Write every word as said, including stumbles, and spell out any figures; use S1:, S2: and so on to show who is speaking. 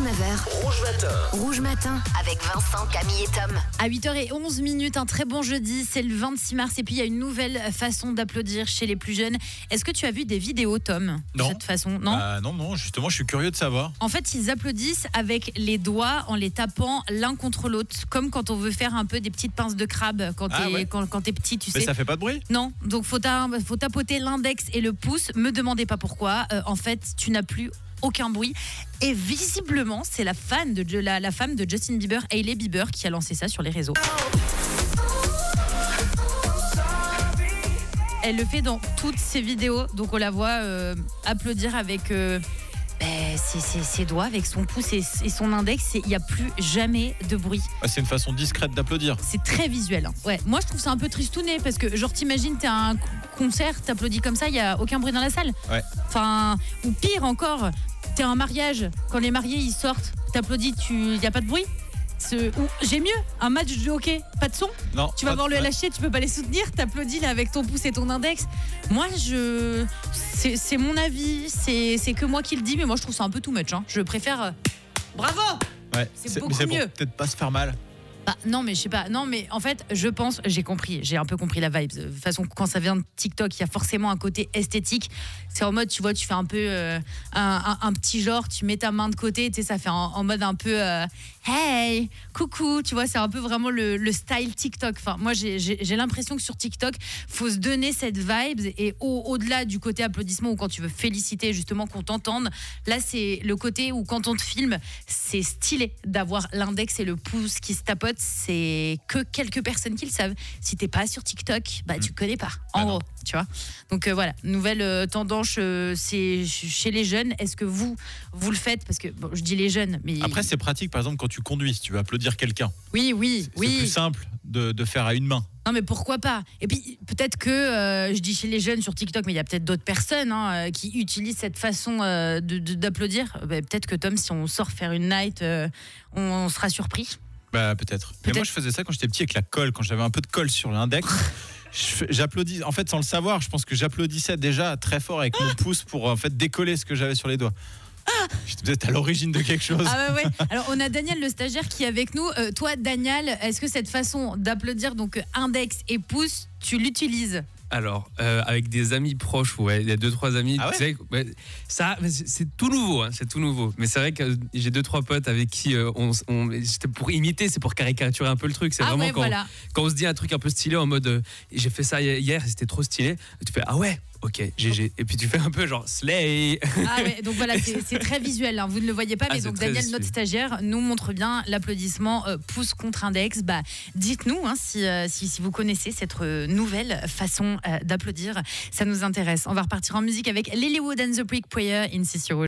S1: neuf heures.
S2: Rouge Matin.
S1: Rouge Matin avec Vincent, Camille et Tom.
S3: À huit heures onze minutes, un très bon jeudi, c'est le vingt-six mars et puis il y a une nouvelle façon d'applaudir chez les plus jeunes. Est-ce que tu as vu des vidéos, Tom, de
S4: Non.
S3: cette façon? Non.
S4: Euh, non, non, justement, je suis curieux de savoir.
S3: En fait, ils applaudissent avec les doigts en les tapant l'un contre l'autre, comme quand on veut faire un peu des petites pinces de crabe quand
S4: Ah
S3: t'es,
S4: ouais.
S3: quand, quand t'es petit, tu
S4: Mais
S3: sais.
S4: ça fait pas de bruit?
S3: Non, donc faut, ta- faut tapoter l'index et le pouce. Me demandez pas pourquoi. Euh, en fait, tu n'as plus aucun bruit. Et visiblement, c'est la, fan de, la, la femme de Justin Bieber, Hailey Bieber, qui a lancé ça sur les réseaux. Elle le fait dans toutes ses vidéos. Donc on la voit euh, applaudir avec euh, ben, ses, ses- ses doigts, avec son pouce et, et son index. Il n'y a plus jamais de bruit.
S4: Ah, c'est une façon discrète d'applaudir.
S3: C'est très visuel. hein. Ouais. Moi, je trouve ça un peu tristouné parce que, genre, t'imagines, t'es à un concert, t'applaudis comme ça, il n'y a aucun bruit dans la salle.
S4: Ouais.
S3: Enfin, ou pire encore, t'es à un mariage, quand les mariés ils sortent, t'applaudis, il n'y a pas de bruit. Ce- ou, j'ai mieux, un match de hockey, pas de son.
S4: Non.
S3: Tu vas
S4: pas-
S3: voir le
S4: ouais.
S3: L H C, tu peux pas les soutenir, t'applaudis là avec ton pouce et ton index. Moi, je, c'est, c'est mon avis, c'est, c'est que moi qui le dis, mais moi je trouve ça un peu too much. hein. Je préfère. euh, Bravo.
S4: Ouais.
S3: c'est
S4: mais
S3: beaucoup
S4: c'est pour
S3: mieux.
S4: peut-être pas se faire mal.
S3: Bah, non, mais je sais pas. Non, mais en fait, je pense, j'ai compris, j'ai un peu compris la vibe. De toute façon, quand ça vient de TikTok, il y a forcément un côté esthétique. C'est en mode, tu vois, tu fais un peu euh, un, un- un petit genre, tu mets ta main de côté, tu sais, ça fait en, en mode un peu euh, hey, coucou, tu vois, c'est un peu vraiment le, le style TikTok. Enfin, moi, j'ai, j'ai, j'ai l'impression que sur TikTok, faut se donner cette vibe et au, au-delà du côté applaudissement ou quand tu veux féliciter, justement, qu'on t'entende, là, c'est le côté où quand on te filme, c'est stylé d'avoir l'index et le pouce qui se tapotent. C'est que quelques personnes qui le savent. Si t'es pas sur TikTok, bah tu connais pas. En
S4: Ah non.
S3: gros, tu vois. Donc euh, voilà, nouvelle euh, tendance, euh, c'est ch- chez les jeunes. Est-ce que vous vous le faites? Parce que bon, je dis les jeunes, mais
S4: Après, c'est pratique, par exemple, quand tu conduis, si tu veux applaudir quelqu'un.
S3: oui, oui,
S4: C'est
S3: oui.
S4: plus simple de, de faire à une main.
S3: Non mais pourquoi pas? Et puis peut-être que euh, je dis chez les jeunes sur TikTok, mais il y a peut-être d'autres personnes hein, euh, qui utilisent cette façon euh, de, de- d'applaudir. Bah, peut-être que Tom, si on sort faire une night, euh, on, on sera surpris.
S4: Bah, peut-être. Mais
S3: Peut-être.
S4: moi, je faisais ça quand j'étais petit avec la colle, quand j'avais un peu de colle sur l'index. je fais- J'applaudis, en fait, sans le savoir, je pense que j'applaudissais déjà très fort avec mon pouce pour en fait décoller ce que j'avais sur les doigts. J'étais peut-être à l'origine de quelque chose.
S3: Ah ouais, ouais. Alors on a Daniel le stagiaire qui est avec nous. Euh, toi Daniel, est-ce que cette façon d'applaudir donc index et pouce, tu l'utilises?
S5: Alors, euh, avec des amis proches, ouais, il y a deux trois amis.
S4: Ah ouais
S5: tu sais, ouais, ça, c'est c'est tout nouveau, hein, c'est tout nouveau. Mais c'est vrai que j'ai deux trois potes avec qui euh, on, on- c'était pour imiter, c'est pour caricaturer un peu le truc. C'est
S3: Ah
S5: vraiment
S3: ouais,
S5: quand,
S3: voilà.
S5: quand on se dit un truc un peu stylé en mode, euh, j'ai fait ça hier, c'était trop stylé. Tu fais ah ouais, ok, G G. Et puis tu fais un peu genre slay.
S3: Ah ouais, donc voilà, c'est, c'est très visuel. hein. Vous ne le voyez pas,
S5: Ah,
S3: mais
S5: c'est
S3: donc
S5: très
S3: Daniel,
S5: visuel.
S3: notre stagiaire, nous montre bien l'applaudissement euh, pouce contre index. Bah, dites-nous hein, si, euh, si, si vous connaissez cette euh, nouvelle façon euh, d'applaudir. Ça nous intéresse. On va repartir en musique avec Lilywood and the Brick Prayer in Cicero.